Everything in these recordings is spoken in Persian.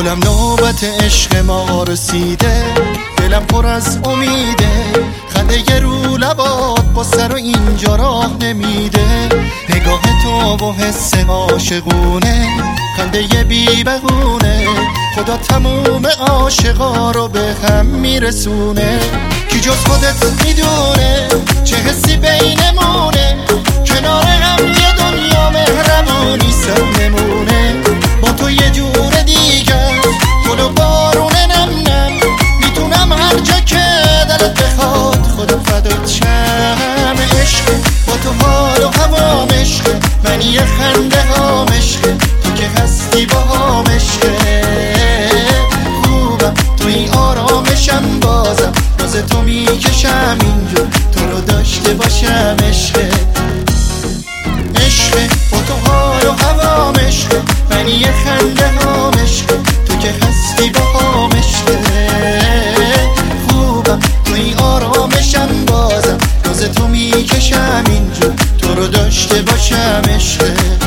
گلم نوبت عشق ما رسیده، دلم پر از امیده، خنده یه رو لبات با سر و اینجا راه نمیده، نگاه تو و حس عاشقونه، خنده یه بی بهونه، خدا تموم عاشقا رو به هم میرسونه. کی جز خودت میدونه چه حسی بینمونه، کنار هم یه دنیا مهربونی سر نمونه. با تو یه جور دیگر گل و بارونه نم نم، میتونم هر جا که دلت بخواد خدا فدات شم. عشق با تو حال و هوام عشق، من یه خنده هام عشق، تو که هستی با هم عشق. خوبم توی آرامشم بازم، راز تو میکشم اینجا تو رو داشته باشم. عشق عشق با تو حال و هوام عشق، من یه خنده هام عشق، تو که هستی با هم عشق. خوبم توی آرامشم بازم، راز تو میکشم اینجا تو رو داشته باشم. عشق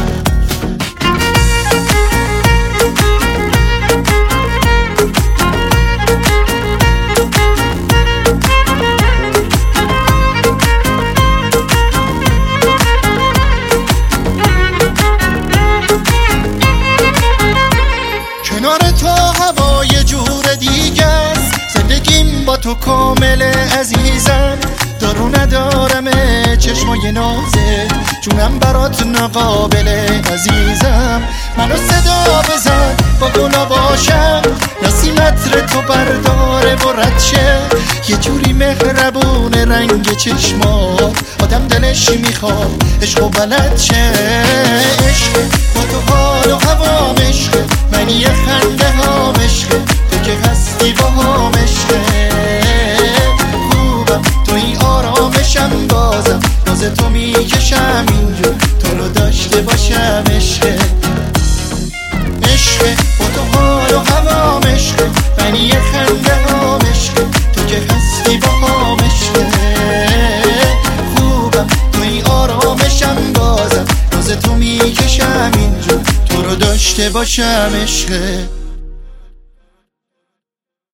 کنار تو هوا یه جور دیگه است، زندگیم با تو کامله عزیزم، دارو ندارمه چشمای نازه، جونم برات ناقابله عزیزم. منو صدا بزن با گلا باشم، نسیم عطر تو برداره و رد شه، یه جوری مهربونه رنگ چشمات، آدم دلش میخواد عشق و بلد شه. عشق با تو حال و هوام عشق، من یه خنده هام عشق، تو که هستی با هم عشق. خوبم توی آرامشم بازم، راز تو میکشم اینجا تو رو داشته باشم. عشق عشق با تو حال و هوام عشق، من یه خنده هام عشق، تو که هستی با هم عشق. خوبم توی آرامشم بازم، راز تو میکشم اینجا تو رو داشته باشم. عشق